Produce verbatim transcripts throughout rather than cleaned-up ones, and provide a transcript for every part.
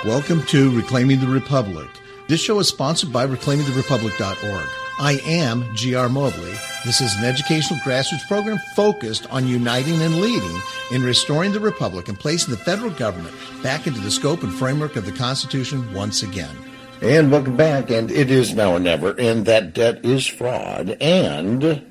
Welcome to Reclaiming the Republic. This show is sponsored by reclaiming the republic dot org. I am G R. Mobley. This is an educational grassroots program focused on uniting and leading in restoring the republic and placing the federal government back into the scope and framework of the Constitution once again. And welcome back, and it is now or never, and that debt is fraud, and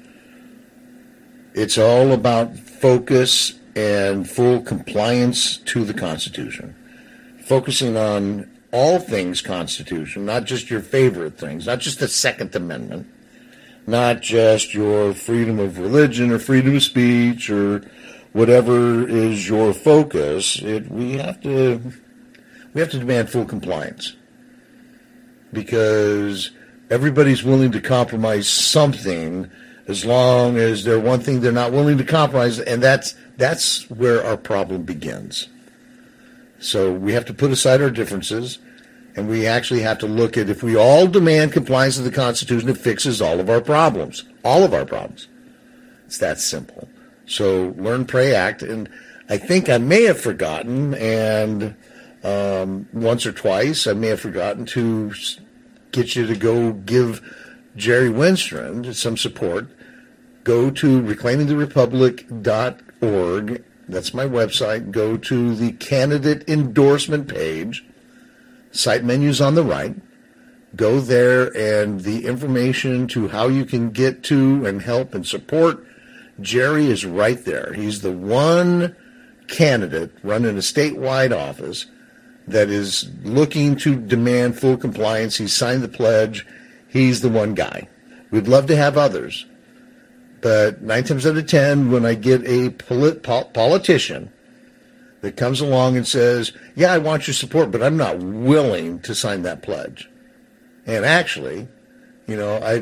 it's all about focus and full compliance to the Constitution. Focusing on all things Constitution, not just your favorite things, not just the Second Amendment, not just your freedom of religion or freedom of speech or whatever is your focus. It, we have to we have to demand full compliance because everybody's willing to compromise something as long as there's one thing they're not willing to compromise, and that's that's where our problem begins. So we have to put aside our differences, and we actually have to look at if we all demand compliance with the Constitution, it fixes all of our problems. All of our problems. It's that simple. So learn, pray, act. And I think I may have forgotten, and um, once or twice, I may have forgotten to get you to go give Jerry Winstrand some support. Go to reclaiming the republic dot org. That's my website. Go to the candidate endorsement page. Site menu's on the right. Go there, and the information to how you can get to and help and support Jerry is right there. He's the one candidate running a statewide office that is looking to demand full compliance. He's signed the pledge. He's the one guy. We'd love to have others. But nine times out of ten, when I get a polit- pol- politician that comes along and says, yeah, I want your support, but I'm not willing to sign that pledge. And actually, you know, I,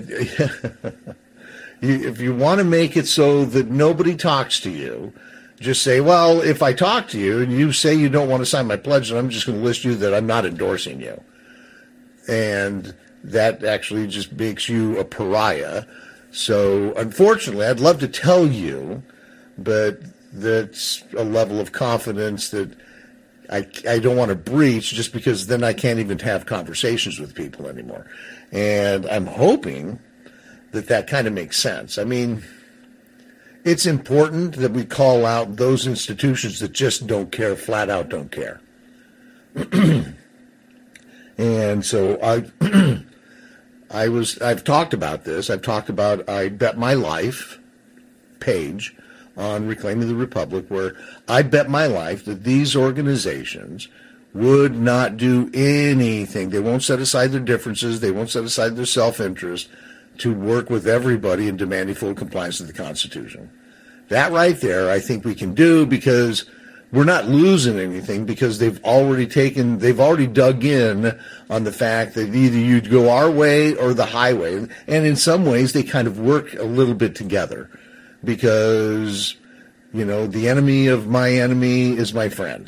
if you want to make it so that nobody talks to you, just say, well, if I talk to you and you say you don't want to sign my pledge, then I'm just going to list you that I'm not endorsing you. And that actually just makes you a pariah. So, unfortunately, I'd love to tell you, but that's a level of confidence that I, I don't want to breach just because then I can't even have conversations with people anymore. And I'm hoping that that kind of makes sense. I mean, it's important that we call out those institutions that just don't care, flat out don't care. And so I... I was, I've talked about this. I've talked about I Bet My Life page on Reclaiming the Republic, where I bet my life that these organizations would not do anything. They won't set aside their differences. They won't set aside their self-interest to work with everybody in demanding full compliance with the Constitution. That right there, I think we can do because we're not losing anything because they've already taken, they've already dug in on the fact that either you go our way or the highway. And in some ways, they kind of work a little bit together because, you know, the enemy of my enemy is my friend.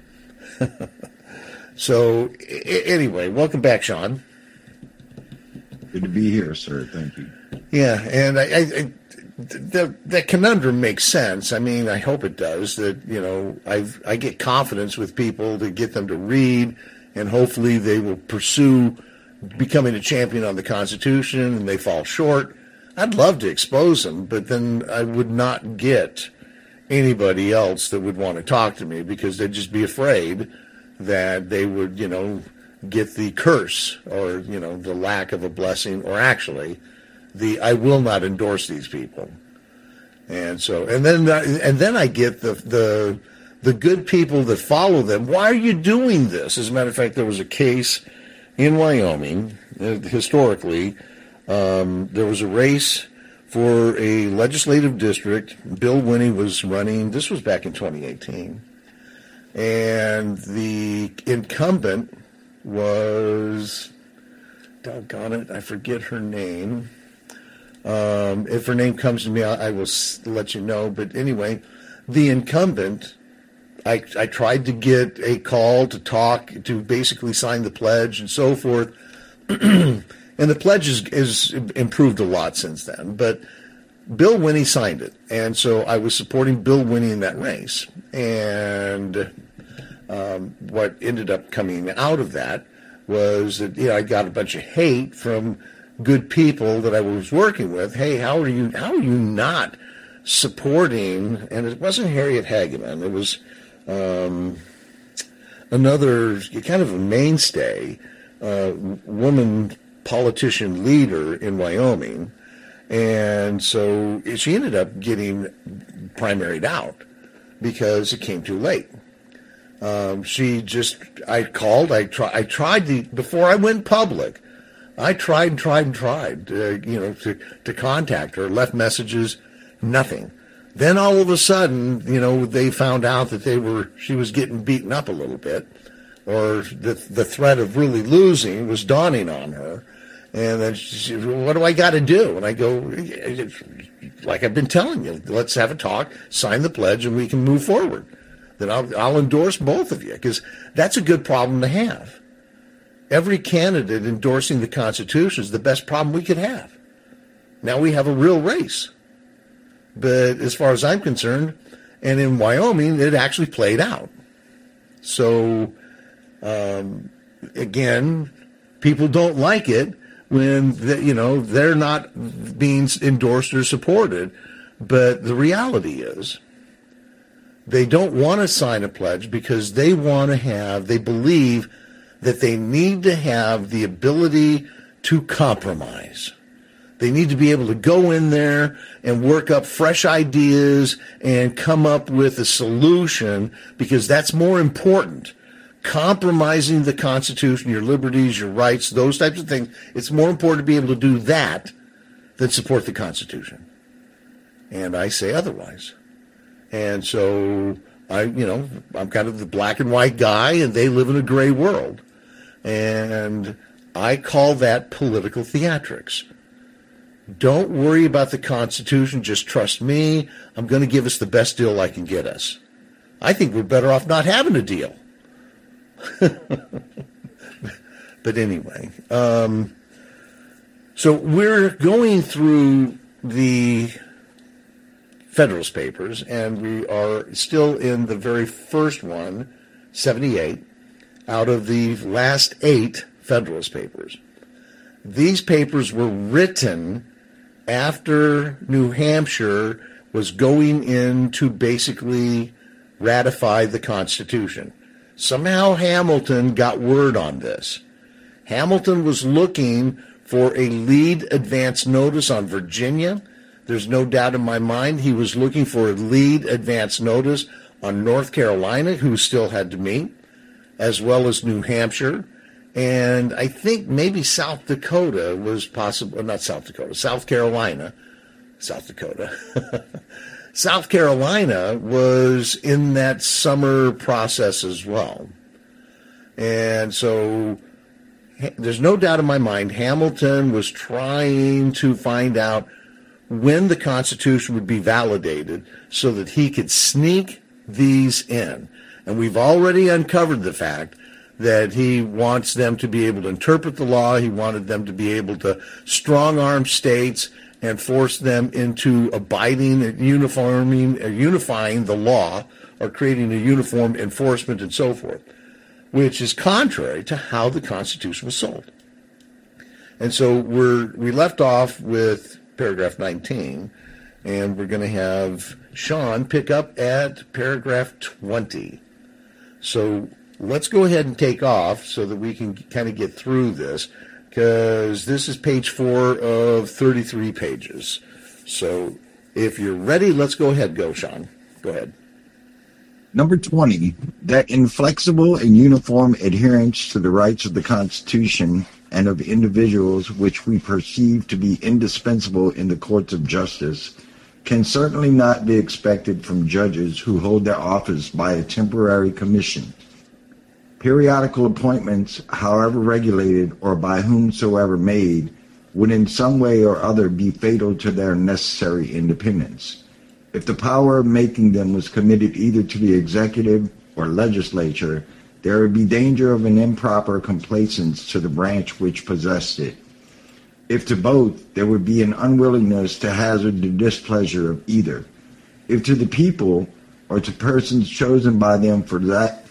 So, I- anyway, welcome back, Sean. Good to be here, sir. Thank you. Yeah, and I, I, I The, that conundrum makes sense. I mean, I hope it does. That, you know, I I get confidence with people to get them to read, and hopefully they will pursue becoming a champion on the Constitution, and they fall short. I'd love to expose them, but then I would not get anybody else that would want to talk to me because they'd just be afraid that they would, you know, get the curse or, you know, the lack of a blessing, or actually the I will not endorse these people. And so, and then, and then I get the, the, the good people that follow them. Why are you doing this? As a matter of fact, there was a case in Wyoming, uh, historically, um, there was a race for a legislative district. Bill Winnie was running. This was back in twenty eighteen. And the incumbent was, doggone it, I forget her name. Um, if her name comes to me, I, I will s- let you know. But anyway, the incumbent, I, I tried to get a call to talk, to basically sign the pledge and so forth. And the pledge has is, is improved a lot since then. But Bill Winnie signed it. And so I was supporting Bill Winnie in that race. And um, what ended up coming out of that was that, you know, I got a bunch of hate from good people that I was working with. Hey, how are you, how are you not supporting, and it wasn't Harriet Hageman, it was um, another kind of a mainstay uh, woman politician leader in Wyoming, and so she ended up getting primaried out because it came too late. Um, she just, I called, I, try, I tried the, before I went public, I tried and tried and tried, uh, you know, to, to contact her, left messages, nothing. Then all of a sudden, you know, they found out that they were, she was getting beaten up a little bit, or the the threat of really losing was dawning on her. And then she said, well, what do I got to do? And I go, like I've been telling you, let's have a talk, sign the pledge, and we can move forward. Then I'll, I'll endorse both of you, because that's a good problem to have. Every candidate endorsing the Constitution is the best problem we could have. Now we have a real race. But as far as I'm concerned, and in Wyoming, it actually played out. So, um, again, people don't like it when, the, you know, they're not being endorsed or supported. But the reality is they don't want to sign a pledge because they want to have, they believe that they need to have the ability to compromise. They need to be able to go in there and work up fresh ideas and come up with a solution, because that's more important. Compromising the Constitution, your liberties, your rights, those types of things, it's more important to be able to do that than support the Constitution. And I say otherwise. And so I, you know, I'm kind of the black and white guy, and they live in a gray world. And I call that political theatrics. Don't worry about the Constitution. Just trust me. I'm going to give us the best deal I can get us. I think we're better off not having a deal. But anyway, um, so we're going through the Federalist Papers, and we are still in the very first one, seventy-eight, out of the last eight Federalist Papers. These papers were written after New Hampshire was going in to basically ratify the Constitution. Somehow Hamilton got word on this. Hamilton was looking for a lead advance notice on Virginia. There's no doubt in my mind he was looking for a lead advance notice on North Carolina, who still had to meet, as well as New Hampshire. And I think maybe South Dakota was possible, not South Dakota, South Carolina, South Dakota. South Carolina was in that summer process as well. And so there's no doubt in my mind Hamilton was trying to find out when the Constitution would be validated so that he could sneak these in. And we've already uncovered the fact that he wants them to be able to interpret the law. He wanted them to be able to strong-arm states and force them into abiding and uniforming, uh, unifying the law, or creating a uniform enforcement and so forth, which is contrary to how the Constitution was sold. And so we're we left off with paragraph nineteen, and we're going to have Sean pick up at paragraph twenty. So let's go ahead and take off so that we can kind of get through this, because this is page four of thirty-three pages. So if you're ready, let's go ahead. Go, Sean. Go ahead. Number twenty, that inflexible and uniform adherence to the rights of the Constitution and of individuals which we perceive to be indispensable in the courts of justice can certainly not be expected from judges who hold their office by a temporary commission. Periodical appointments, however regulated or by whomsoever made, would in some way or other be fatal to their necessary independence. If the power of making them was committed either to the executive or legislature, there would be danger of an improper complacence to the branch which possessed it. If to both, there would be an unwillingness to hazard the displeasure of either. If to the people, or to persons chosen by them for that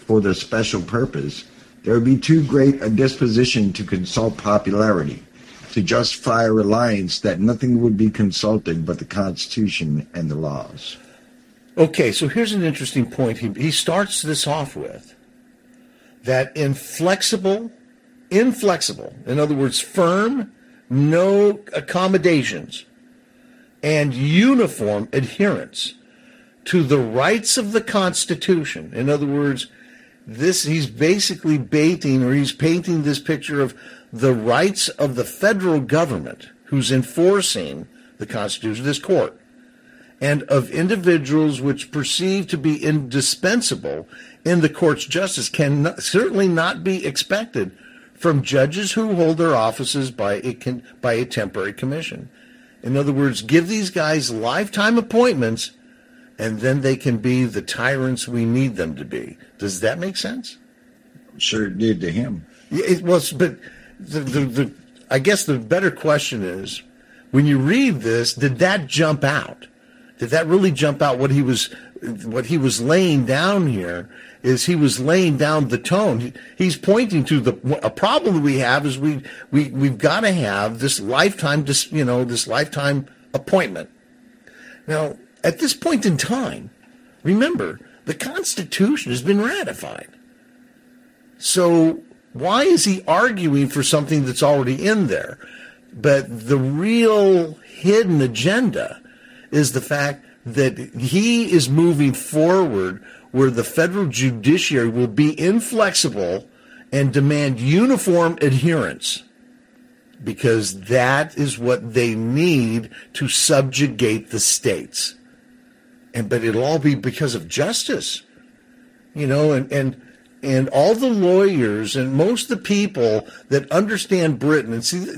for the special purpose, there would be too great a disposition to consult popularity, to justify a reliance that nothing would be consulted but the Constitution and the laws. Okay, so here's an interesting point. He, he starts this off with that inflexible, inflexible, in other words, firm, no accommodations, and uniform adherence to the rights of the Constitution. In other words, this he's basically baiting, or he's painting this picture of the rights of the federal government who's enforcing the Constitution, this court, and of individuals which perceive to be indispensable in the court's justice can not, certainly not be expected from judges who hold their offices by a, by a temporary commission. In other words, give these guys lifetime appointments, and then they can be the tyrants we need them to be. Does that make sense? Sure it did to him. Yeah, it was, but the, the, the, I guess the better question is, when you read this, did that jump out? Did that really jump out? What he was, what he was laying down here is he was laying down the tone. He, he's pointing to the a problem that we have is we we we've got to have this lifetime, this you know, this lifetime appointment. Now, at this point in time, remember the Constitution has been ratified. So why is he arguing for something that's already in there? But the real hidden agenda is the fact that he is moving forward where the federal judiciary will be inflexible and demand uniform adherence, because that is what they need to subjugate the states. And but it'll all be because of justice, you know, and and and all the lawyers and most of the people that understand Britain and see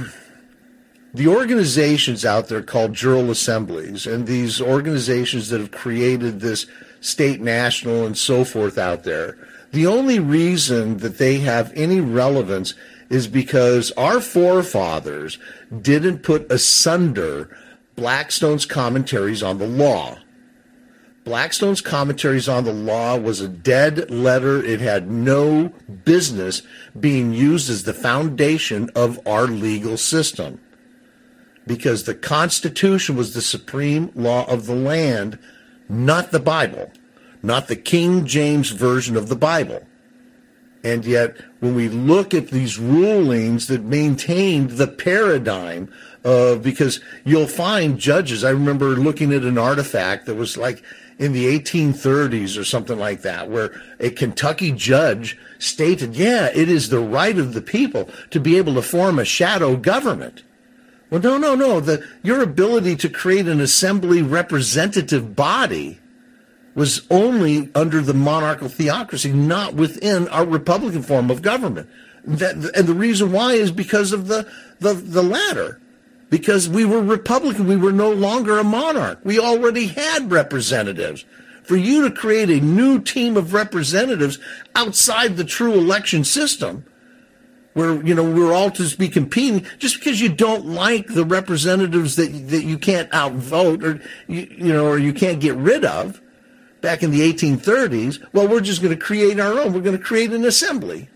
the organizations out there called General Assemblies and these organizations that have created this state national and so forth out there, the only reason that they have any relevance is because our forefathers didn't put asunder Blackstone's commentaries on the law. Blackstone's commentaries on the law was a dead letter. It had no business being used as the foundation of our legal system, because the Constitution was the supreme law of the land, not the Bible, not the King James Version of the Bible. And yet, when we look at these rulings that maintained the paradigm of, because you'll find judges, I remember looking at an artifact that was like in the eighteen thirties or something like that, where a Kentucky judge stated, yeah, it is the right of the people to be able to form a shadow government. Well, no, no, no. The, your ability to create an assembly representative body was only under the monarchical theocracy, not within our Republican form of government. That, and the reason why is because of the, the, the latter. Because we were Republican, we were no longer a monarch. We already had representatives. For you to create a new team of representatives outside the true election system, where, you know, we're all to be competing, just because you don't like the representatives that that you can't outvote or you, you know or you can't get rid of back in the eighteen thirties, well, we're just going to create our own. We're going to create an assembly.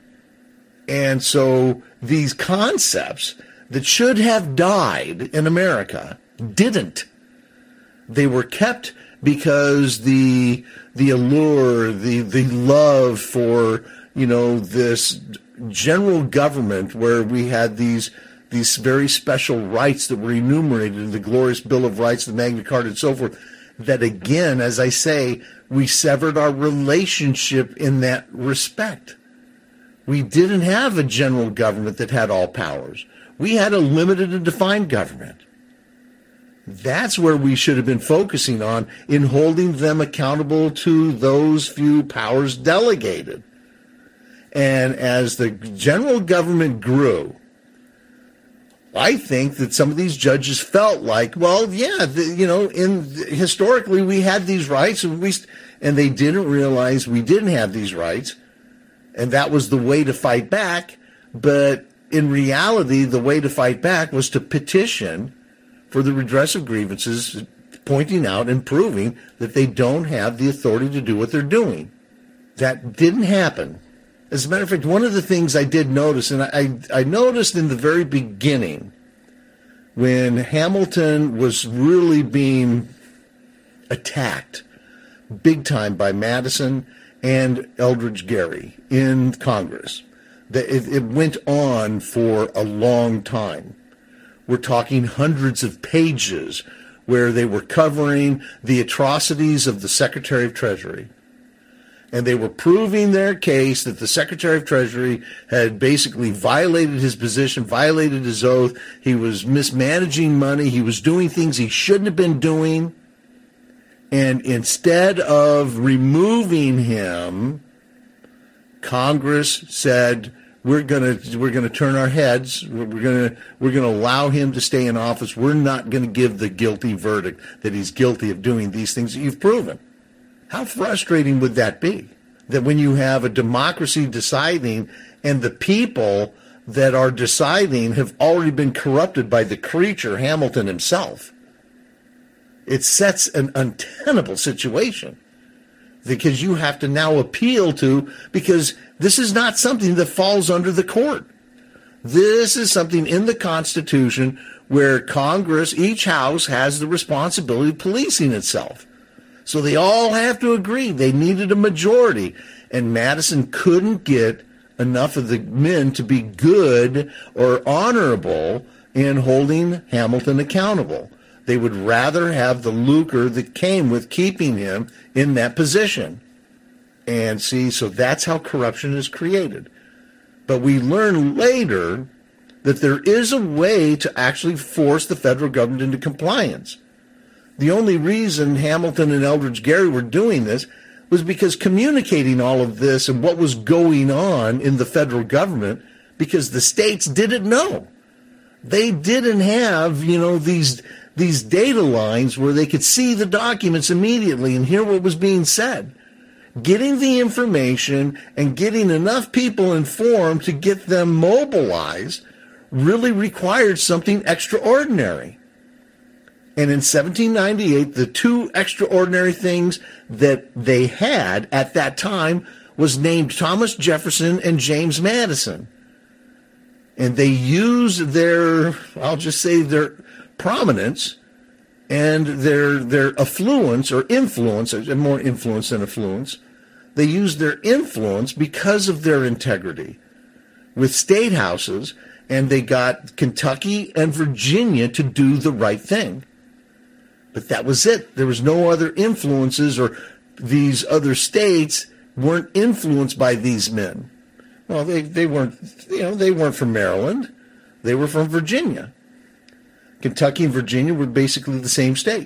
And so these concepts that should have died in America didn't. They were kept because the the allure, the the love for, you know, this general government, where we had these these very special rights that were enumerated in the Glorious Bill of Rights, the Magna Carta, and so forth, that again, as I say, we severed our relationship in that respect. We didn't have a general government that had all powers. We had a limited and defined government. That's where we should have been focusing on, in holding them accountable to those few powers delegated. And as the general government grew, I think that some of these judges felt like, well, yeah, the, you know, in historically we had these rights, and we and they didn't realize we didn't have these rights, and that was the way to fight back. But in reality, the way to fight back was to petition for the redress of grievances, pointing out and proving that they don't have the authority to do what they're doing. That didn't happen. As a matter of fact, one of the things I did notice, and I, I noticed in the very beginning, when Hamilton was really being attacked big time by Madison and Elbridge Gerry in Congress, that it, it went on for a long time. We're talking hundreds of pages where they were covering the atrocities of the Secretary of Treasury. And they were proving their case that the Secretary of Treasury had basically violated his position, violated his oath. He was mismanaging money. He was doing things he shouldn't have been doing. And instead of removing him, Congress said, we're going to we're going to turn our heads. We're going to we're going to allow him to stay in office. We're not going to give the guilty verdict that he's guilty of doing these things that you've proven. How frustrating would that be? That when you have a democracy deciding and the people that are deciding have already been corrupted by the creature, Hamilton himself. It sets an untenable situation because you have to now appeal to, because this is not something that falls under the court. This is something in the Constitution where Congress, each house, has the responsibility of policing itself. So they all have to agree. They needed a majority. And Madison couldn't get enough of the men to be good or honorable in holding Hamilton accountable. They would rather have the lucre that came with keeping him in that position. And see, so that's how corruption is created. But we learn later that there is a way to actually force the federal government into compliance. The only reason Hamilton and Elbridge Gerry were doing this was because communicating all of this and what was going on in the federal government, because the states didn't know. They didn't have, you know, these these data lines where they could see the documents immediately and hear what was being said. Getting the information and getting enough people informed to get them mobilized really required something extraordinary. And in seventeen ninety-eight, the two extraordinary things that they had at that time was named Thomas Jefferson and James Madison. And they used their, I'll just say their prominence and their their affluence or influence, more influence than affluence. They used their influence because of their integrity with state houses, and they got Kentucky and Virginia to do the right thing. But that was it. There was no other influences, or these other states weren't influenced by these men. Well, they, they weren't, you know, they weren't from Maryland. They were from Virginia. Kentucky and Virginia were basically the same state.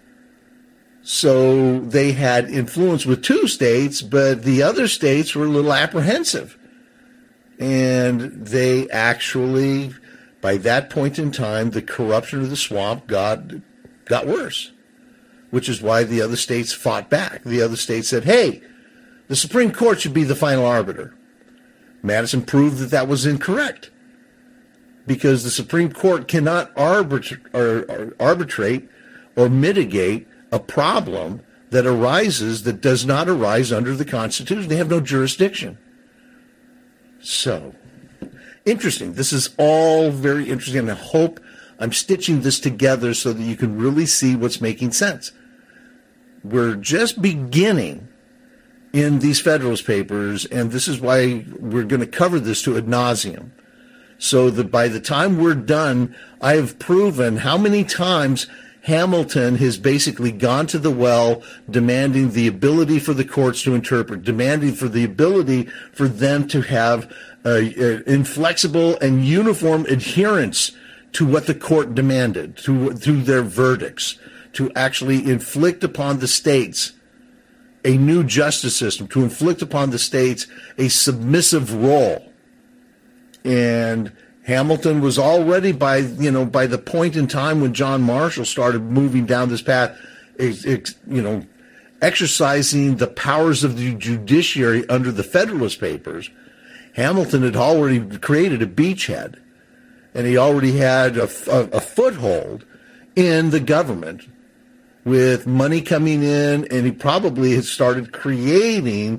So they had influence with two states, but the other states were a little apprehensive. And they actually, by that point in time, the corruption of the swamp got got worse, which is why the other states fought back. The other states said, hey, the Supreme Court should be the final arbiter. Madison proved that that was incorrect, because the Supreme Court cannot arbitra- or, or arbitrate or mitigate a problem that arises that does not arise under the Constitution. They have no jurisdiction. So, interesting. This is all very interesting, and I hope I'm stitching this together so that you can really see what's making sense. We're just beginning in these Federalist Papers, and this is why we're going to cover this to ad nauseum, so that by the time we're done, I have proven how many times Hamilton has basically gone to the well demanding the ability for the courts to interpret, demanding for the ability for them to have uh, inflexible and uniform adherence to what the court demanded, to, to their verdicts, to actually inflict upon the states a new justice system, to inflict upon the states a submissive role. And Hamilton was already, by you know by the point in time when John Marshall started moving down this path, you know, exercising the powers of the judiciary under the Federalist Papers, Hamilton had already created a beachhead, and he already had a, a, a foothold in the government with money coming in, and he probably had started creating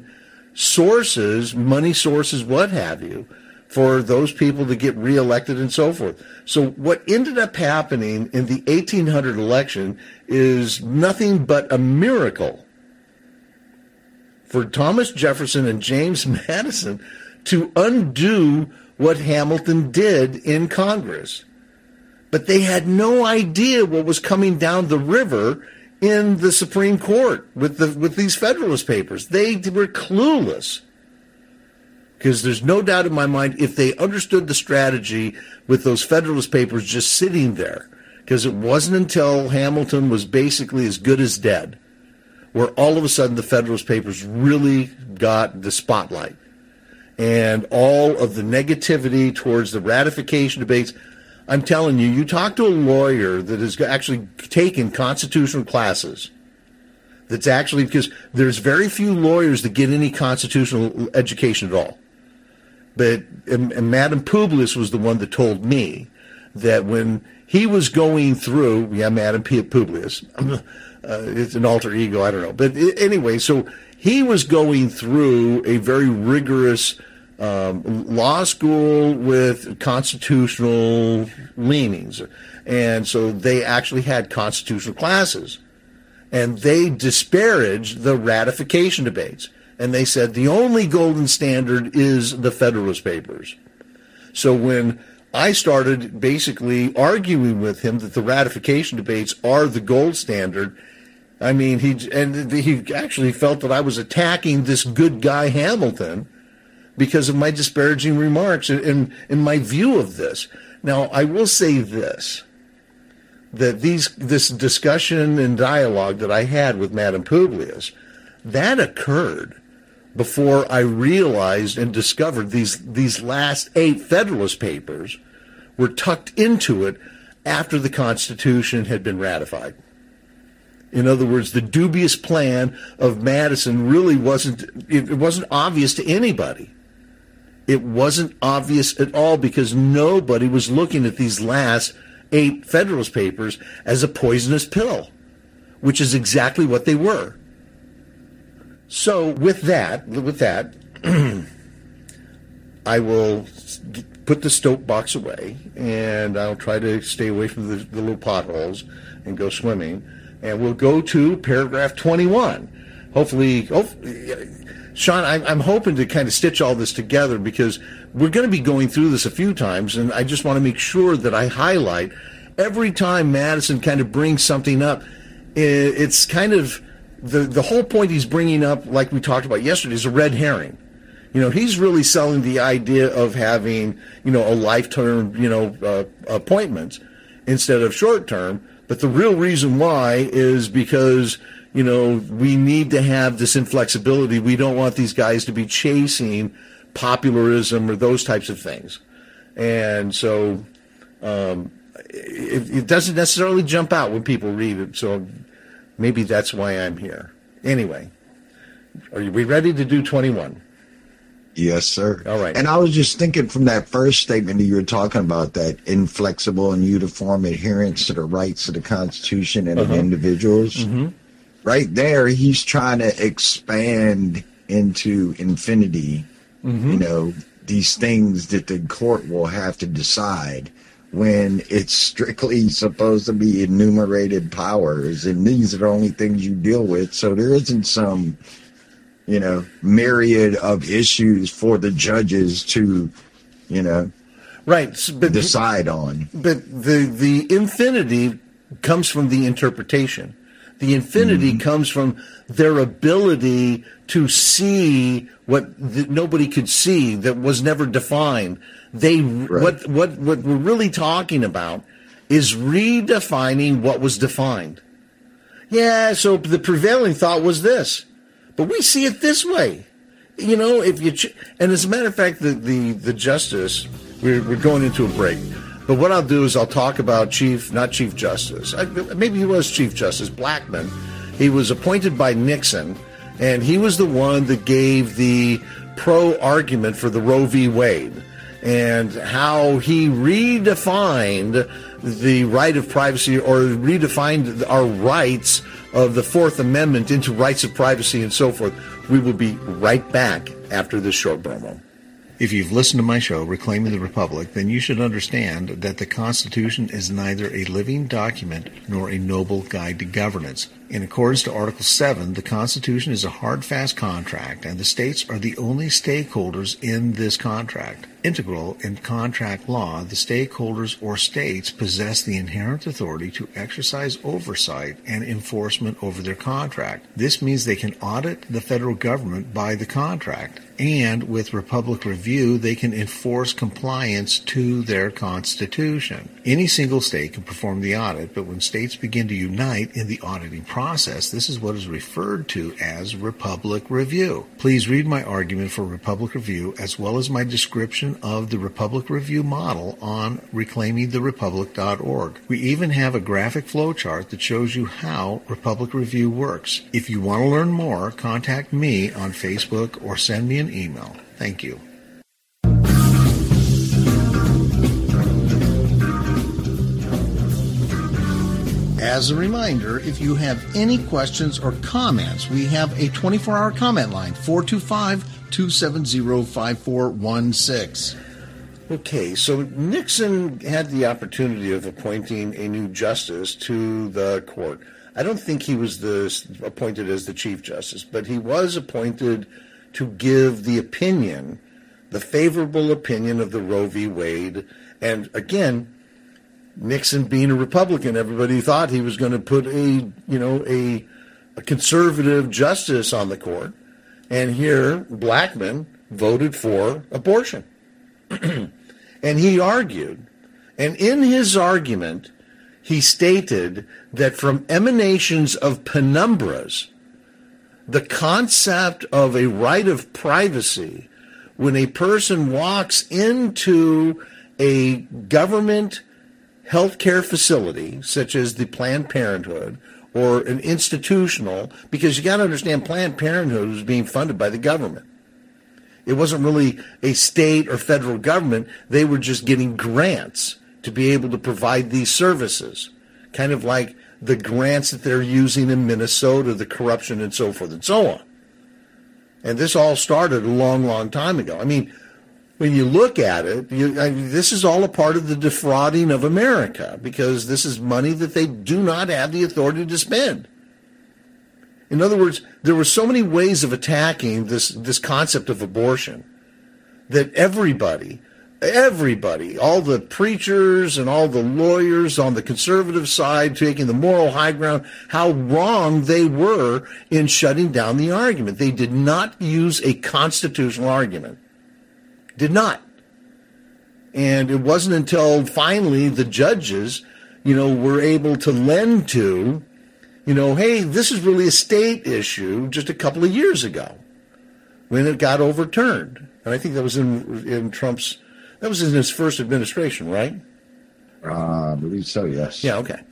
sources, money sources, what have you, for those people to get reelected and so forth. So what ended up happening in the eighteen hundred election is nothing but a miracle for Thomas Jefferson and James Madison to undo what Hamilton did in Congress. But they had no idea what was coming down the river in the Supreme Court with the with these Federalist Papers. They were clueless. Because there's no doubt in my mind, if they understood the strategy with those Federalist Papers just sitting there, because it wasn't until Hamilton was basically as good as dead, where all of a sudden the Federalist Papers really got the spotlight. And all of the negativity towards the ratification debates, I'm telling you, you talk to a lawyer that has actually taken constitutional classes, that's actually, because there's very few lawyers that get any constitutional education at all. But and, and Madam Publius was the one that told me that when he was going through, yeah, Madam Publius, uh, it's an alter ego, I don't know. But anyway, so he was going through a very rigorous um, law school with constitutional leanings. And so they actually had constitutional classes. And they disparaged the ratification debates. And they said the only golden standard is the Federalist Papers. So when I started basically arguing with him that the ratification debates are the gold standard, I mean, he and he actually felt that I was attacking this good guy Hamilton because of my disparaging remarks and in my view of this. Now, I will say this, that these this discussion and dialogue that I had with Madam Publius, that occurred before I realized and discovered these these last eight Federalist Papers were tucked into it after the Constitution had been ratified. In other words, the dubious plan of Madison really wasn't, it wasn't obvious to anybody. It wasn't obvious at all because nobody was looking at these last eight Federalist Papers as a poisonous pill, which is exactly what they were. So with that, with that, I will put the soapbox away, and I'll try to stay away from the, the little potholes and go swimming. And we'll go to paragraph twenty-one. Hopefully, hopefully Sean, I'm, I'm hoping to kind of stitch all this together because we're going to be going through this a few times, and I just want to make sure that I highlight every time Madison kind of brings something up. It's kind of the the whole point he's bringing up, like we talked about yesterday, is a red herring. You know, he's really selling the idea of having, you know, a lifetime, you know, uh, appointments instead of short term. But the real reason why is because, you know, we need to have this inflexibility. We don't want these guys to be chasing popularism or those types of things. And so um, it, it doesn't necessarily jump out when people read it. So maybe that's why I'm here. Anyway, are we ready to do twenty-one? Yes, sir. All right. And I was just thinking from that first statement that you were talking about, that inflexible and uniform adherence to the rights of the Constitution and uh-huh. of individuals. Mm-hmm. Right there, he's trying to expand into infinity, mm-hmm. you know, these things that the court will have to decide when it's strictly supposed to be enumerated powers. And these are the only things you deal with. So there isn't some, you know, myriad of issues for the judges to, you know, right, but, decide on. But the the infinity comes from the interpretation. The infinity mm-hmm. comes from their ability to see what the, nobody could see, that was never defined. They right. what what what we're really talking about is redefining what was defined. Yeah, so the prevailing thought was this. But we see it this way, you know. If you ch- and as a matter of fact, the the, the justice, we're we're going into a break. But what I'll do is I'll talk about Chief, not Chief Justice. I, maybe he was Chief Justice Blackmun. He was appointed by Nixon, and he was the one that gave the pro argument for the Roe v. Wade, and how he redefined the right of privacy or redefined our rights of the Fourth Amendment into rights of privacy and so forth. We will be right back after this short promo. If you've listened to my show, Reclaiming the Republic, then you should understand that the Constitution is neither a living document nor a noble guide to governance. In accordance to Article seven, the Constitution is a hard, fast contract, and the states are the only stakeholders in this contract. Integral in contract law, the stakeholders or states possess the inherent authority to exercise oversight and enforcement over their contract. This means they can audit the federal government by the contract, and with Republic Review, they can enforce compliance to their Constitution. Any single state can perform the audit, but when states begin to unite in the auditing process, this is what is referred to as Republic Review. Please read my argument for Republic Review as well as my description of the Republic Review model on reclaiming the republic dot org. We even have a graphic flowchart that shows you how Republic Review works. If you want to learn more, contact me on Facebook or send me an email. Thank you. As a reminder, if you have any questions or comments, we have a twenty-four hour comment line, four two five, two seven zero, five four one six. Okay, so Nixon had the opportunity of appointing a new justice to the court. I don't think he was the, appointed as the Chief Justice, but he was appointed to give the opinion, the favorable opinion of the Roe v. Wade. And again, Nixon being a Republican, everybody thought he was going to put a, you know, a, a conservative justice on the court. And here, Blackmun voted for abortion. And he argued, and in his argument, he stated that from emanations of penumbras, the concept of a right of privacy, when a person walks into a government healthcare facility, such as the Planned Parenthood, or an institutional, because you got to understand Planned Parenthood was being funded by the government. It wasn't really a state or federal government. They were just getting grants to be able to provide these services, kind of like the grants that they're using in Minnesota, the corruption and so forth and so on. And this all started a long, long time ago. I mean, when you look at it, you, I mean, this is all a part of the defrauding of America, because this is money that they do not have the authority to spend. In other words, there were so many ways of attacking this, this concept of abortion that everybody, everybody, all the preachers and all the lawyers on the conservative side taking the moral high ground, how wrong they were in shutting down the argument. They did not use a constitutional argument. Did not. And it wasn't until finally the judges, you know, were able to lend to, you know, hey, this is really a state issue just a couple of years ago when it got overturned. And I think that was in in Trump's, that was in his first administration, right? Uh, I believe so, yes. Yeah, okay.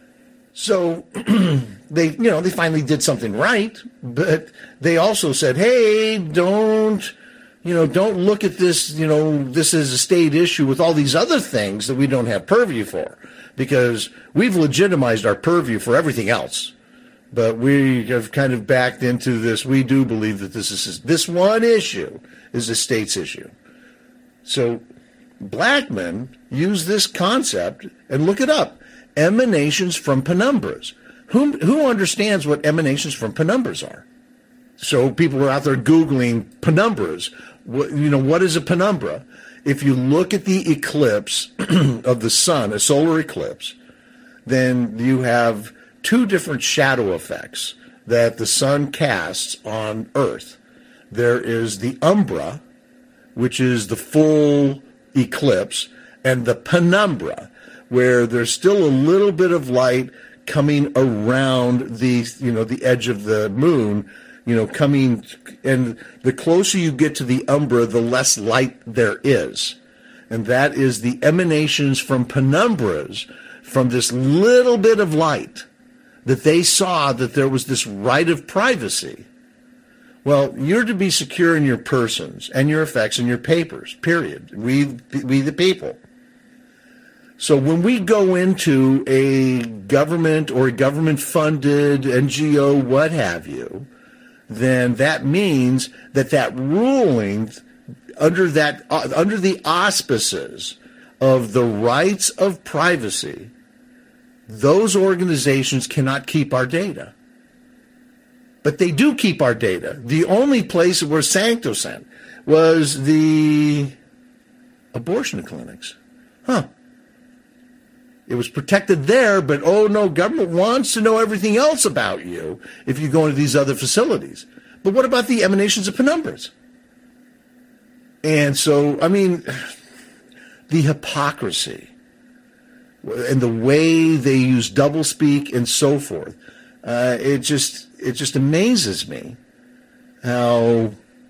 So they, you know, they finally did something right, but they also said, hey, don't, you know, don't look at this, you know, this is a state issue with all these other things that we don't have purview for, because we've legitimized our purview for everything else. But we have kind of backed into this. We do believe that this is this one issue is a state's issue. So Blackmun used this concept, and look it up, emanations from penumbras. Who, who understands what emanations from penumbras are? So people are out there Googling penumbras. What, you know, what is a penumbra? If you look at the eclipse of the sun, a solar eclipse, then you have two different shadow effects that the sun casts on Earth. There is the umbra, which is the full eclipse, and the penumbra, where there's still a little bit of light coming around the, you know, the edge of the moon, you know, coming, and the closer you get to the umbra, the less light there is. And that is the emanations from penumbras, from this little bit of light, that they saw that there was this right of privacy. Well, you're to be secure in your persons and your effects and your papers, period. We, we the people. So when we go into a government or a government-funded N G O, what have you, then that means that that ruling under that uh, under the auspices of the rights of privacy, those organizations cannot keep our data. But they do keep our data. The only place where Sancto-Sent was the abortion clinics. Huh. It was protected there, but oh no, government wants to know everything else about you if you go into these other facilities. But what about the emanations of penumbras? And so, I mean, the hypocrisy and the way they use doublespeak and so forth, uh, it just it just amazes me how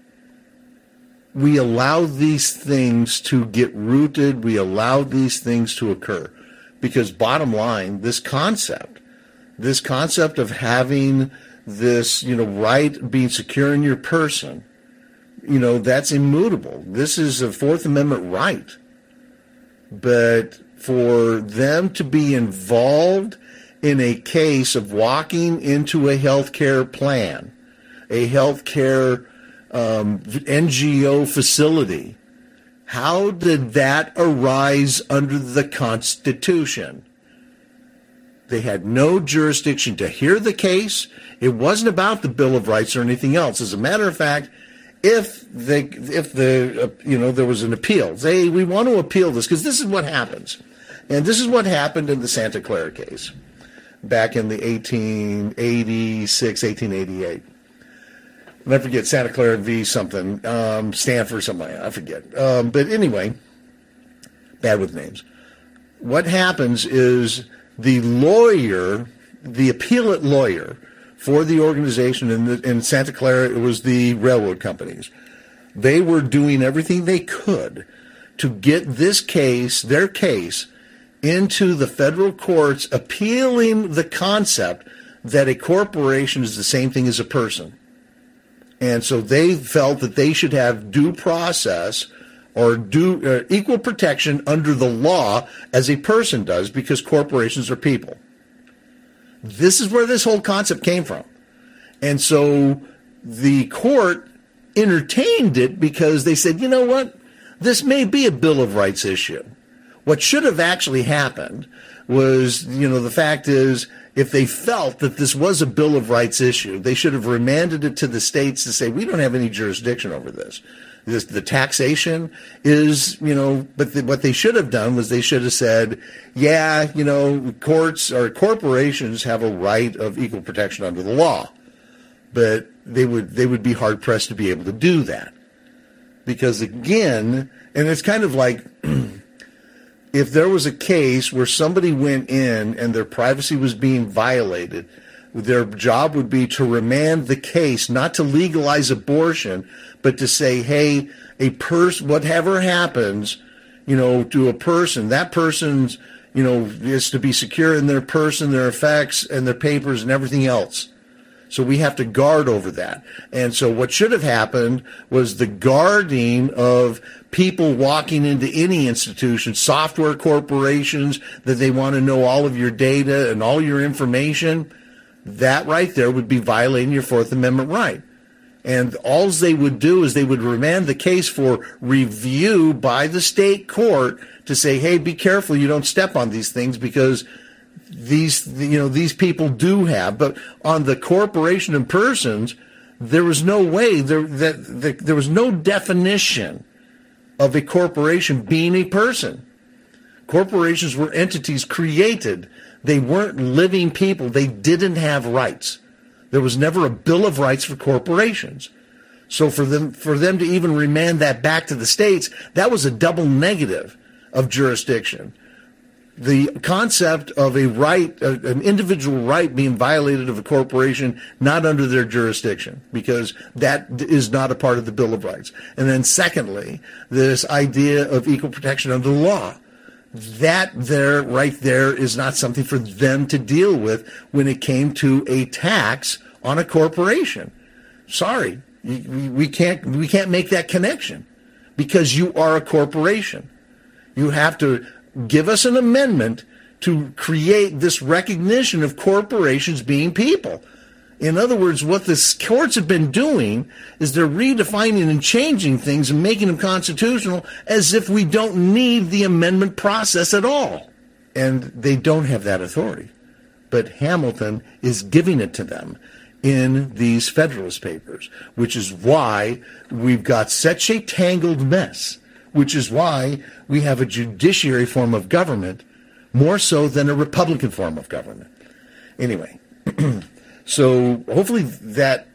we allow these things to get rooted, we allow these things to occur. Because bottom line, this concept, this concept of having this, you know, right being secure in your person, you know, that's immutable. This is a Fourth Amendment right. But for them to be involved in a case of walking into a healthcare plan, a healthcare um, N G O facility, how did that arise under the Constitution? They had no jurisdiction to hear the case. It wasn't about the Bill of Rights or anything else. As a matter of fact, if the if the uh, you know there was an appeal, say we want to appeal this because this is what happens, and this is what happened in the Santa Clara case back in the eighteen eighty-six, eighteen eighty-eight. I forget, Santa Clara v. something, um, Stanford, something like that. I forget. Um, but anyway, bad with names. What happens is the lawyer, the appellate lawyer for the organization in, the, in Santa Clara, it was the railroad companies. They were doing everything they could to get this case, their case, into the federal courts, appealing the concept that a corporation is the same thing as a person. And so they felt that they should have due process or due uh, equal protection under the law as a person does because corporations are people. This is where this whole concept came from. And so the court entertained it because they said, you know what, this may be a Bill of Rights issue. What should have actually happened was, you know, the fact is, if they felt that this was a Bill of Rights issue, they should have remanded it to the states to say, we don't have any jurisdiction over this. This the taxation is, you know, but the, what they should have done was they should have said, yeah, you know, courts or corporations have a right of equal protection under the law. But they would they would be hard pressed to be able to do that. Because again, and it's kind of like if there was a case where somebody went in and their privacy was being violated, their job would be to remand the case, not to legalize abortion, but to say, hey, a person, whatever happens, you know, to a person, that person's, you know, is to be secure in their person, their effects, and their papers and everything else. So we have to guard over that. And so what should have happened was the guarding of people walking into any institution, software corporations, that they want to know all of your data and all your information. That right there would be violating your Fourth Amendment right. And all they would do is they would remand the case for review by the state court to say, hey, be careful, you don't step on these things because these, you know, these people do have. But on the corporation and persons, there was no way, there, that, that, there was no definition of a corporation being a person. Corporations were entities created. They weren't living people. They didn't have rights. There was never a Bill of Rights for corporations. So for them, for them to even remand that back to the states, that was a double negative of jurisdiction. The concept of a right, an individual right being violated of a corporation, not under their jurisdiction, because that is not a part of the Bill of Rights. And then secondly, this idea of equal protection under the law. That there, right there, is not something for them to deal with when it came to a tax on a corporation. Sorry, we can't, we can't make that connection because you are a corporation. You have to give us an amendment to create this recognition of corporations being people. In other words, what the courts have been doing is they're redefining and changing things and making them constitutional as if we don't need the amendment process at all. And they don't have that authority. But Hamilton is giving it to them in these Federalist Papers, which is why we've got such a tangled mess, which is why we have a judiciary form of government more so than a Republican form of government. Anyway, so hopefully that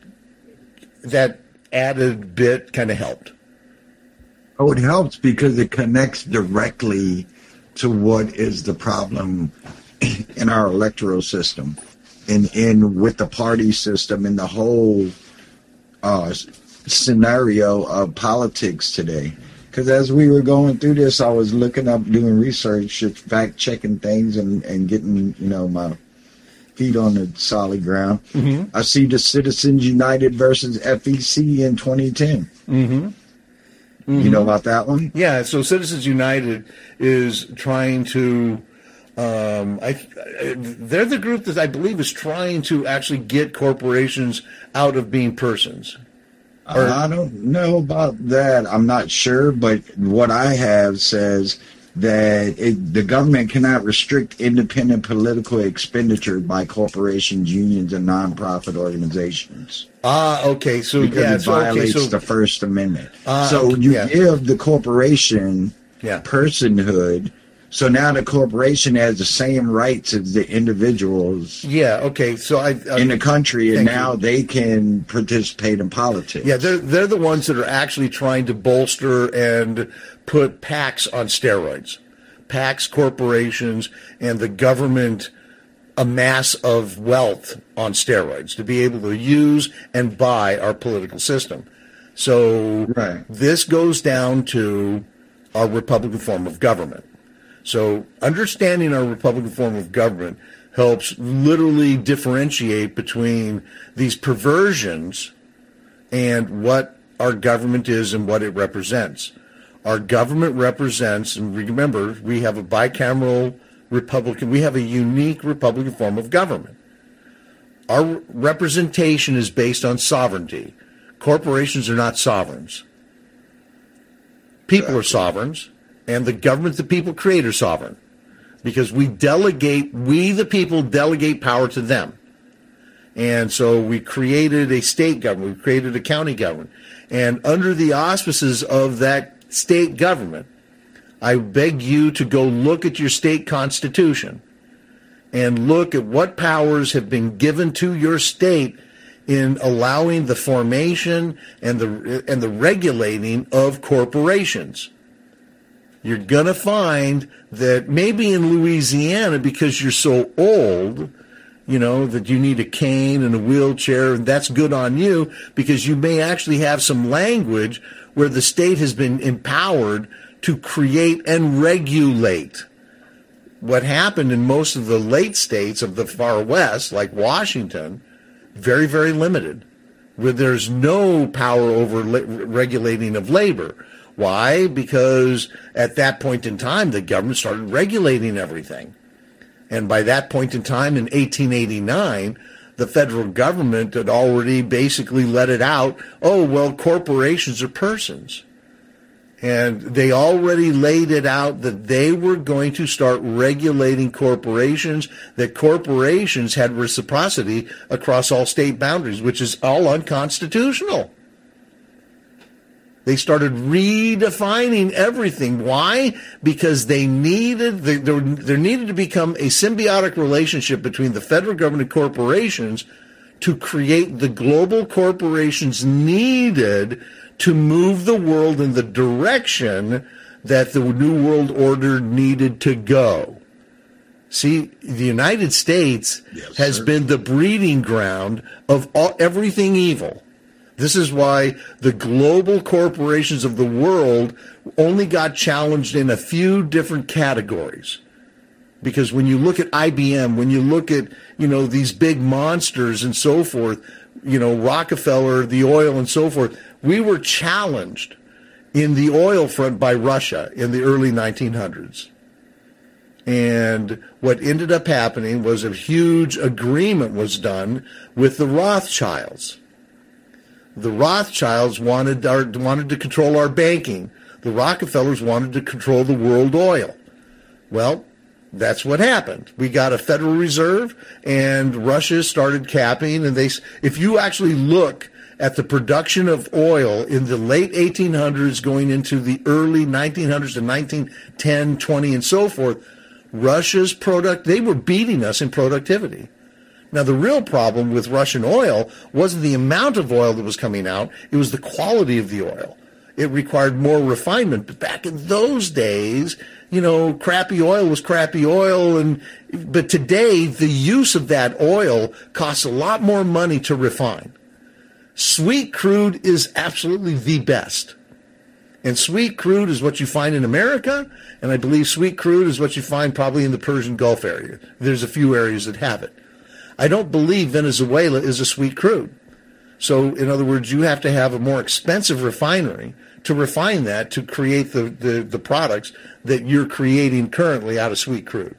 that added bit kind of helped. Oh, it helps because it connects directly to what is the problem in our electoral system and in with the party system and the whole uh, scenario of politics today. Because as we were going through this, I was looking up, doing research, just fact-checking things and, and getting, you know, my feet on the solid ground. Mm-hmm. I see the Citizens United versus F E C in twenty ten. Mm-hmm. Mm-hmm. You know about that one? Yeah, so Citizens United is trying to, um, I, they're the group that I believe is trying to actually get corporations out of being persons. Or, I don't know about that. I'm not sure, but what I have says that it, the government cannot restrict independent political expenditure by corporations, unions, and nonprofit organizations. Ah, okay. So because yeah, it so, violates okay, so, the First Amendment. Uh, so you yeah. give the corporation yeah. personhood. So now the corporation has the same rights as the individuals. Yeah. Okay. So I, I in the country, and now you. they can participate in politics. Yeah, they're they're the ones that are actually trying to bolster and put PACs on steroids. PACs, corporations, and the government amass of wealth on steroids to be able to use and buy our political system. So right. This goes down to our Republican form of government. So understanding our Republican form of government helps literally differentiate between these perversions and what our government is and what it represents. Our government represents, and remember, we have a bicameral Republican, we have a unique Republican form of government. Our representation is based on sovereignty. Corporations are not sovereigns. People are sovereigns. And the government the people create are sovereign because we delegate, we the people delegate power to them. And so we created a state government, we created a county government. And under the auspices of that state government, I beg you to go look at your state constitution and look at what powers have been given to your state in allowing the formation and the and the regulating of corporations. You're going to find that maybe in Louisiana, because you're so old, you know, that you need a cane and a wheelchair, and that's good on you because you may actually have some language where the state has been empowered to create and regulate. What happened in most of the late states of the far west, like Washington, very, very limited, where there's no power over la- regulating of labor. Why? Because at that point in time, the government started regulating everything. And by that point in time, in eighteen eighty-nine, the federal government had already basically let it out, oh, well, corporations are persons. And they already laid it out that they were going to start regulating corporations, that corporations had reciprocity across all state boundaries, which is all unconstitutional. They started redefining everything. Why? Because they needed, there, there needed to become a symbiotic relationship between the federal government and corporations to create the global corporations needed to move the world in the direction that the New World Order needed to go. See, the United States yes, has sir. been the breeding ground of all, everything evil. This is why the global corporations of the world only got challenged in a few different categories. Because when you look at I B M, when you look at, you know, these big monsters and so forth, you know, Rockefeller, the oil and so forth, we were challenged in the oil front by Russia in the early nineteen hundreds. And what ended up happening was a huge agreement was done with the Rothschilds. The Rothschilds wanted our, wanted to control our banking. The Rockefellers wanted to control the world oil. Well, that's what happened. We got a Federal Reserve, and Russia started capping. And they, if you actually look at the production of oil in the late eighteen hundreds going into the early nineteen hundreds to nineteen ten, twenty, and so forth, Russia's product, they were beating us in productivity. Now, the real problem with Russian oil wasn't the amount of oil that was coming out. It was the quality of the oil. It required more refinement. But back in those days, you know, crappy oil was crappy oil. And but today, the use of that oil costs a lot more money to refine. Sweet crude is absolutely the best. And sweet crude is what you find in America, and I believe sweet crude is what you find probably in the Persian Gulf area. There's a few areas that have it. I don't believe Venezuela is a sweet crude. So, in other words, you have to have a more expensive refinery to refine that to create the, the, the products that you're creating currently out of sweet crude.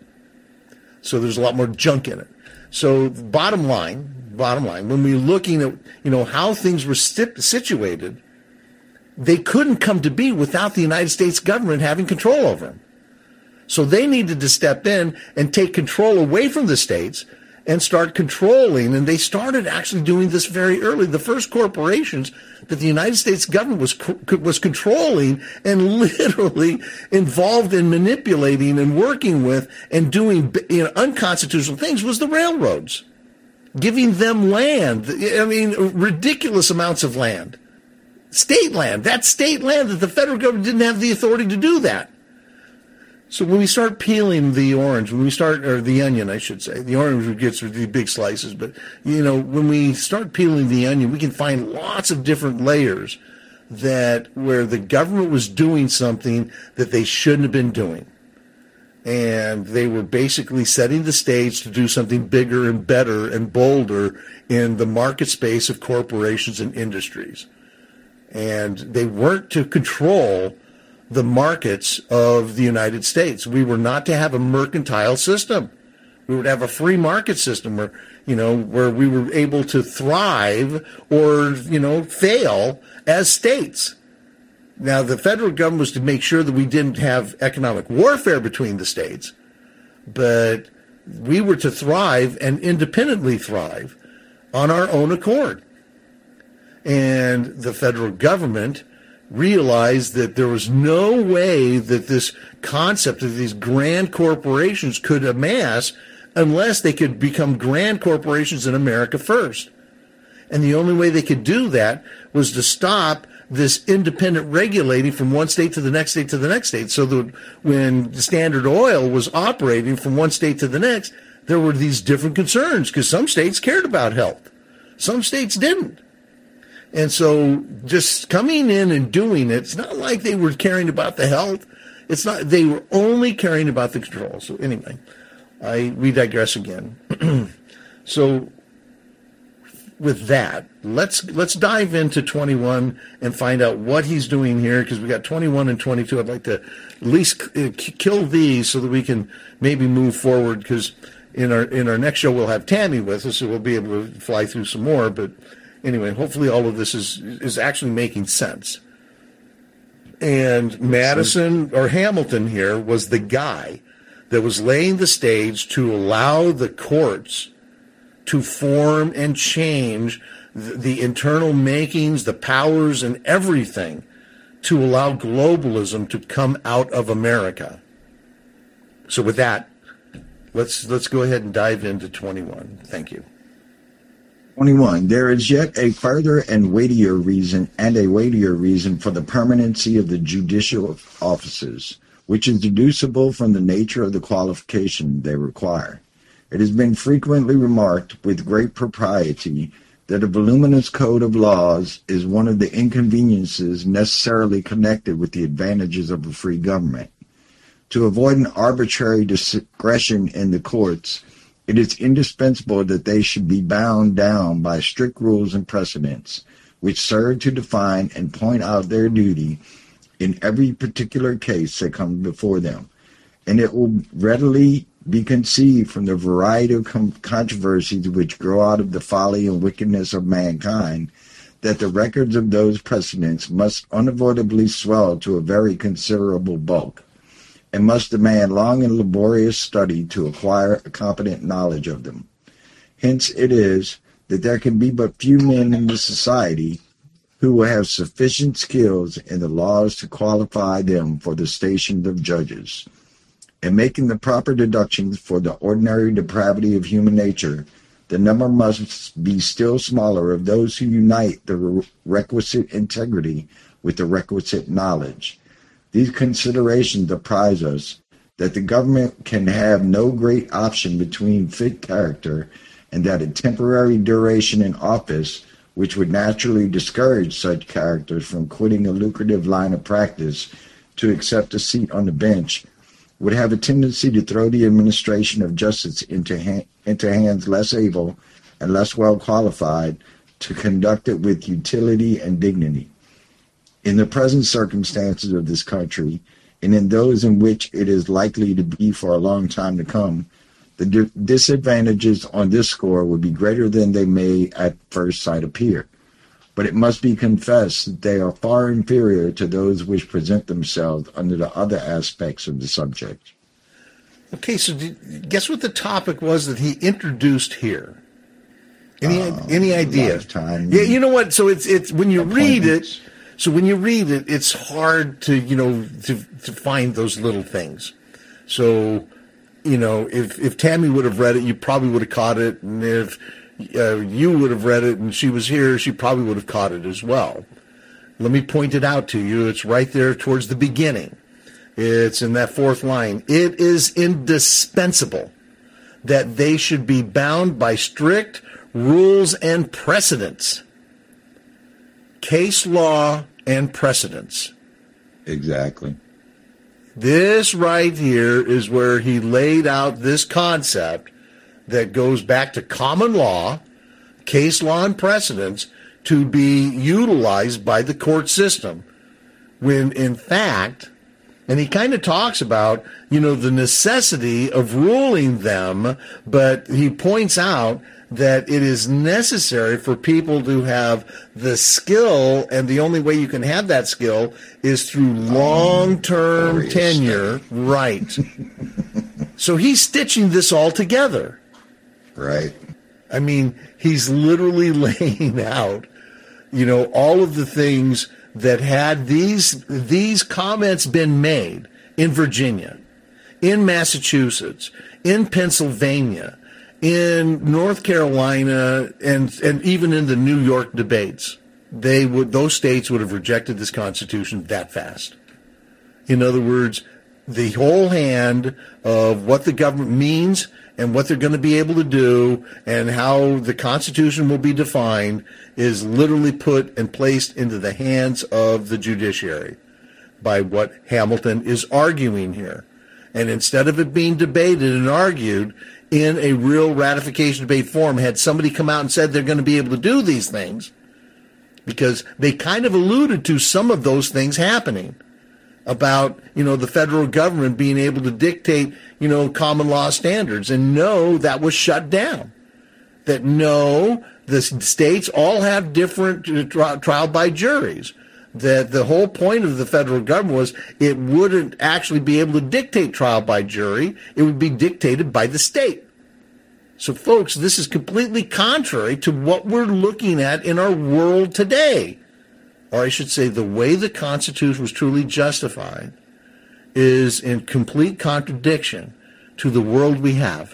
So there's a lot more junk in it. So bottom line, bottom line, when we're looking at, you know, how things were st- situated, they couldn't come to be without the United States government having control over them. So they needed to step in and take control away from the states and start controlling. And they started actually doing this very early. The first corporations that the United States government was was controlling and literally involved in manipulating and working with and doing, you know, unconstitutional things was the railroads, giving them land. I mean, ridiculous amounts of land. State land. That's state land that the federal government didn't have the authority to do that. So when we start peeling the orange, when we start, or the onion, I should say, the orange gets the big slices, but, you know, when we start peeling the onion, we can find lots of different layers that where the government was doing something that they shouldn't have been doing. And they were basically setting the stage to do something bigger and better and bolder in the market space of corporations and industries. And they weren't to control the markets of the United States. We were not to have a mercantile system. We would have a free market system where, you know, where we were able to thrive or, you know, fail as states. Now, the federal government was to make sure that we didn't have economic warfare between the states, but we were to thrive and independently thrive on our own accord. And the federal government realized that there was no way that this concept of these grand corporations could amass unless they could become grand corporations in America first. And the only way they could do that was to stop this independent regulating from one state to the next state to the next state. So that when Standard Oil was operating from one state to the next, there were these different concerns because some states cared about health. Some states didn't. And so just coming in and doing it, it's not like they were caring about the health. It's not, they were only caring about the control. So anyway, I, we digress again. So with that, let's, let's dive into twenty-one and find out what he's doing here, because we got twenty-one and twenty-two. I'd like to at least kill these so that we can maybe move forward, because in our, in our next show, we'll have Tammy with us, so we'll be able to fly through some more, but anyway, hopefully all of this is is actually making sense. And Madison, or Hamilton here, was the guy that was laying the stage to allow the courts to form and change the, the internal makings, the powers, and everything to allow globalism to come out of America. So with that, let's let's go ahead and dive into twenty-one. Thank you. twenty-one. There is yet a further and weightier reason and a weightier reason for the permanency of the judicial offices, which is deducible from the nature of the qualification they require. It has been frequently remarked with great propriety that a voluminous code of laws is one of the inconveniences necessarily connected with the advantages of a free government. To avoid an arbitrary discretion in the courts, it is indispensable that they should be bound down by strict rules and precedents, which serve to define and point out their duty in every particular case that comes before them, and it will readily be conceived from the variety of com- controversies which grow out of the folly and wickedness of mankind that the records of those precedents must unavoidably swell to a very considerable bulk, and must demand long and laborious study to acquire a competent knowledge of them. Hence it is that there can be but few men in the society who will have sufficient skills in the laws to qualify them for the station of judges. In making the proper deductions for the ordinary depravity of human nature, the number must be still smaller of those who unite the requisite integrity with the requisite knowledge. These considerations apprise us that the government can have no great option between fit character, and that a temporary duration in office, which would naturally discourage such characters from quitting a lucrative line of practice to accept a seat on the bench, would have a tendency to throw the administration of justice into, ha- into hands less able and less well qualified to conduct it with utility and dignity. In the present circumstances of this country, and in those in which it is likely to be for a long time to come, the di- disadvantages on this score would be greater than they may at first sight appear. But it must be confessed that they are far inferior to those which present themselves under the other aspects of the subject. Okay, so did, guess what the topic was that he introduced here? Any uh, any idea? Lifetime yeah, you know what? So it's it's when you read it. So when you read it, it's hard to you know to to find those little things. So you know, if if Tammy would have read it, you probably would have caught it, and if Uh, you would have read it and she was here, she probably would have caught it as well. Let me point it out to you. It's right there towards the beginning. It's in that fourth line. It is indispensable that they should be bound by strict rules and precedents. Case law and precedents. Exactly. This right here is where he laid out this concept that goes back to common law, case law, and precedents to be utilized by the court system. When, in fact, and he kind of talks about, you know, the necessity of ruling them, but he points out that it is necessary for people to have the skill, and the only way you can have that skill is through long-term tenure. Right. So he's stitching this all together. Right. I mean, he's literally laying out, you know, all of the things that had these these comments been made in Virginia, in Massachusetts, in Pennsylvania, in North Carolina, and and even in the New York debates, they would those states would have rejected this Constitution that fast. In other words, the whole hand of what the government means and what they're going to be able to do and how the Constitution will be defined is literally put and placed into the hands of the judiciary by what Hamilton is arguing here. And instead of it being debated and argued in a real ratification debate form, had somebody come out and said they're going to be able to do these things, because they kind of alluded to some of those things happening about, you know, the federal government being able to dictate, you know, common law standards. And no, that was shut down. That no, the states all have different tri- trial by juries. That the whole point of the federal government was it wouldn't actually be able to dictate trial by jury. It would be dictated by the state. So, folks, this is completely contrary to what we're looking at in our world today. Or I should say, the way the Constitution was truly justified is in complete contradiction to the world we have.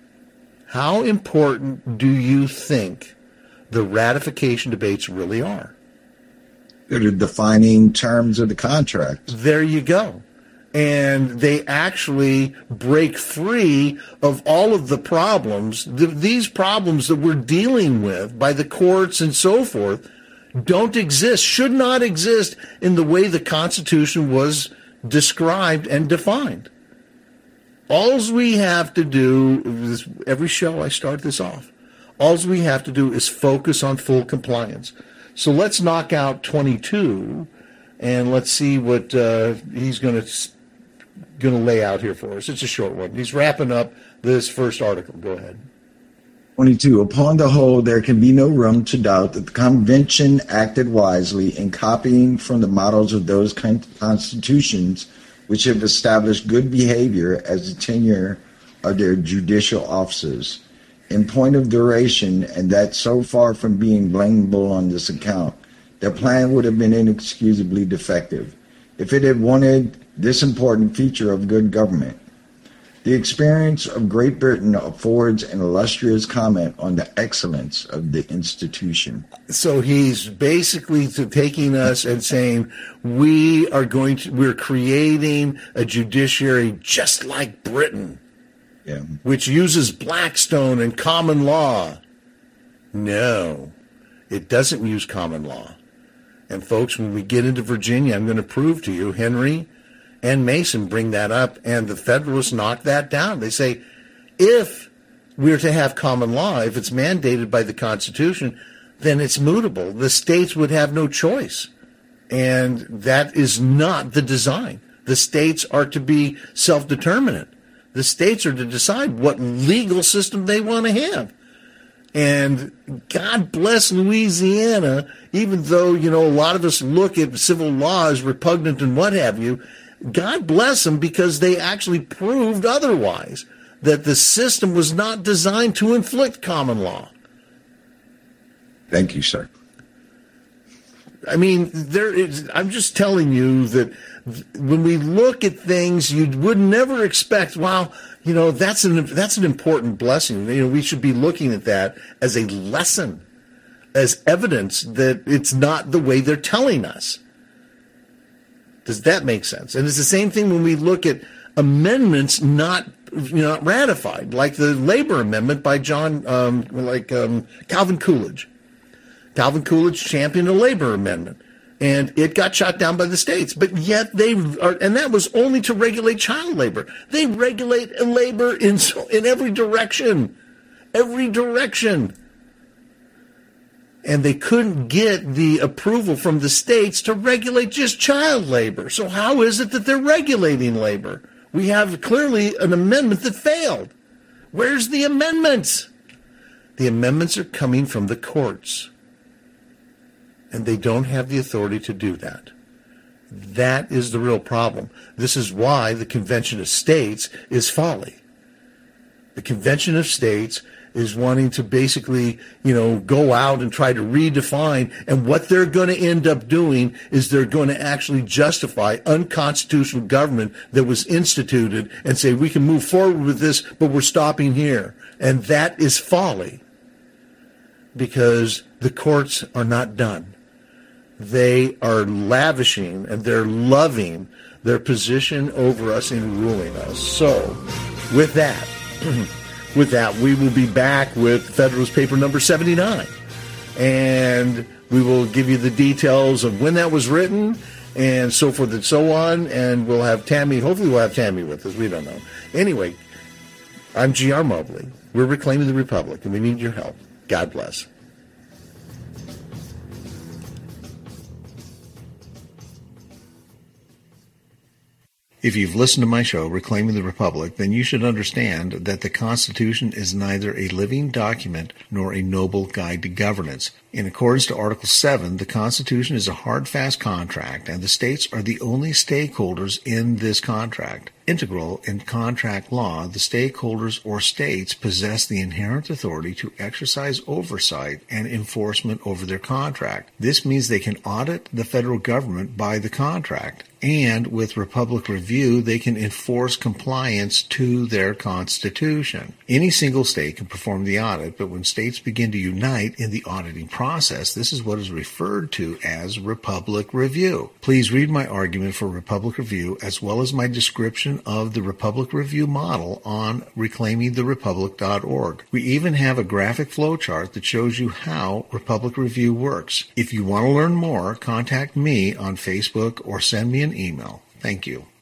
How important do you think the ratification debates really are? They're the defining terms of the contract. There you go. And they actually break free of all of the problems, the, these problems that we're dealing with by the courts and so forth, don't exist, should not exist in the way the Constitution was described and defined. All we have to do, this, every show I start this off, all we have to do is focus on full compliance. So let's knock out twenty-two, and let's see what uh, he's going to going to lay out here for us. It's a short one. He's wrapping up this first article. Go ahead. twenty-two. Upon the whole, there can be no room to doubt that the convention acted wisely in copying from the models of those con- constitutions which have established good behavior as the tenure of their judicial officers. In point of duration, and that so far from being blameable on this account, their plan would have been inexcusably defective if it had wanted this important feature of good government. The experience of Great Britain affords an illustrious comment on the excellence of the institution. So he's basically taking us and saying, we are going to, we're creating a judiciary just like Britain. Yeah. Which uses Blackstone and common law. No, it doesn't use common law. And folks, when we get into Virginia, I'm going to prove to you, Henry and Mason bring that up, and the Federalists knock that down. They say, if we're to have common law, if it's mandated by the Constitution, then it's mutable. The states would have no choice. And that is not the design. The states are to be self-determinate. The states are to decide what legal system they want to have. And God bless Louisiana, even though, you know, a lot of us look at civil law as repugnant and what have you, God bless them because they actually proved otherwise, that the system was not designed to inflict common law. Thank you, sir. I mean, there is, I'm just telling you that when we look at things, you would never expect, wow, you know, that's an that's an important blessing. You know, we should be looking at that as a lesson, as evidence that it's not the way they're telling us. Does that make sense? And it's the same thing when we look at amendments not, you know, not ratified, like the labor amendment by John, um, like um, Calvin Coolidge. Calvin Coolidge championed a labor amendment, and it got shot down by the states. But yet they are, and that was only to regulate child labor. They regulate labor in in every direction, every direction. And they couldn't get the approval from the states to regulate just child labor. So how is it that they're regulating labor? We have clearly an amendment that failed. Where's the amendments? The amendments are coming from the courts. And they don't have the authority to do that. That is the real problem. This is why the Convention of States is folly. The Convention of States is wanting to basically, you know, go out and try to redefine. And what they're going to end up doing is they're going to actually justify unconstitutional government that was instituted and say, we can move forward with this, but we're stopping here. And that is folly because the courts are not done. They are lavishing and they're loving their position over us in ruling us. So, with that, with that, we will be back with Federalist Paper number seventy-nine. And we will give you the details of when that was written and so forth and so on. And we'll have Tammy, hopefully we'll have Tammy with us. We don't know. Anyway, I'm G R Mobley. We're reclaiming the Republic, and we need your help. God bless. If you've listened to my show, Reclaiming the Republic, then you should understand that the Constitution is neither a living document nor a noble guide to governance. In accordance to Article seven, the Constitution is a hard, fast contract, and the states are the only stakeholders in this contract. Integral in contract law, the stakeholders or states possess the inherent authority to exercise oversight and enforcement over their contract. This means they can audit the federal government by the contract, and with Republic Review, they can enforce compliance to their Constitution. Any single state can perform the audit, but when states begin to unite in the auditing process, this is what is referred to as Republic Review. Please read my argument for Republic Review as well as my description of the Republic Review model on reclaiming the republic dot org. We even have a graphic flowchart that shows you how Republic Review works. If you want to learn more, contact me on Facebook or send me an email. Thank you.